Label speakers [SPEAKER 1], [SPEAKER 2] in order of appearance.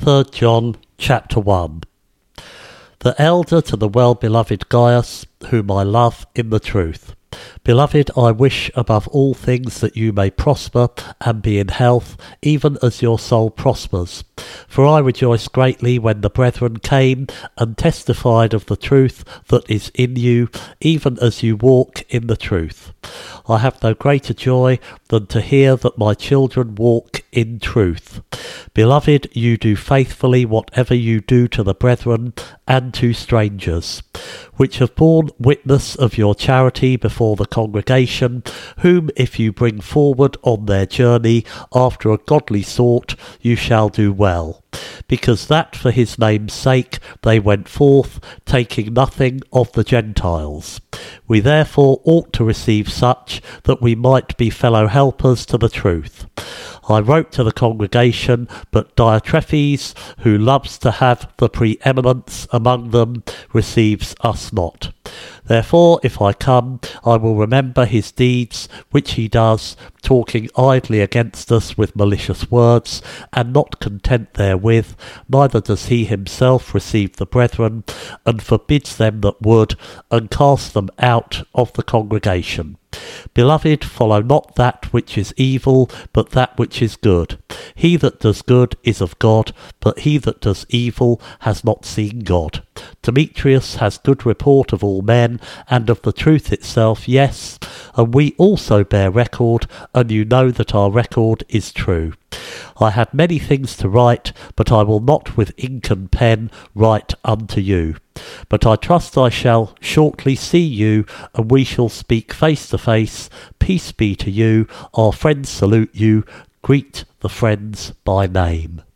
[SPEAKER 1] 3 John chapter 1. The elder to the well-beloved Gaius, whom I love in the truth. Beloved, I wish above all things that you may prosper and be in health, even as your soul prospers. For I rejoiced greatly when the brethren came and testified of the truth that is in you, even as you walk in the truth. I have no greater joy than to hear that my children walk in truth. Beloved, you do faithfully whatever you do to the brethren and to strangers, which have borne witness of your charity before the congregation, whom if you bring forward on their journey after a godly sort, you shall do well, because that for his name's sake they went forth, taking nothing of the Gentiles. We therefore ought to receive such, that we might be fellow helpers to the truth. I wrote to the congregation, but Diotrephes, who loves to have the preeminence among them, receives us not. Therefore, if I come, I will remember his deeds, which he does, talking idly against us with malicious words, and not content therewith, neither does he himself receive the brethren, and forbids them that would, and casts them out of the congregation. Beloved, follow not that which is evil, but that which is good. He that does good is of God, but he that does evil has not seen God. Demetrius has good report of all men, and of the truth itself, yes, and we also bear record, and you know that our record is true. I had many things to write, but I will not with ink and pen write unto you. But I trust I shall shortly see you, and we shall speak face to face. Peace be to you. Our friends salute you. Greet the friends by name.